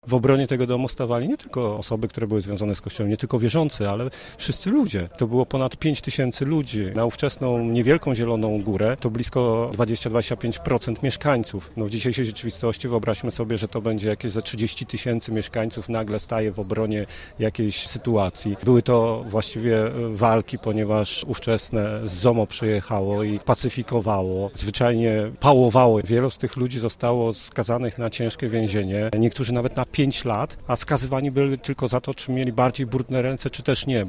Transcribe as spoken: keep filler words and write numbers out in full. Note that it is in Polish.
W obronie tego domu stawali nie tylko osoby, które były związane z Kościołem, nie tylko wierzący, ale wszyscy ludzie. To było ponad pięć tysięcy ludzi. Na ówczesną niewielką Zieloną Górę to blisko dwadzieścia do dwudziestu pięciu procent mieszkańców. No w dzisiejszej rzeczywistości wyobraźmy sobie, że to będzie jakieś ze trzydzieści tysięcy mieszkańców nagle staje w obronie jakiejś sytuacji. Były to właściwie walki, ponieważ ówczesne ZOMO przyjechało i pacyfikowało, zwyczajnie pałowało. Wielu z tych ludzi zostało skazanych na ciężkie więzienie, niektórzy nawet na pięć lat, a skazywani byli tylko za to, czy mieli bardziej brudne ręce, czy też nie.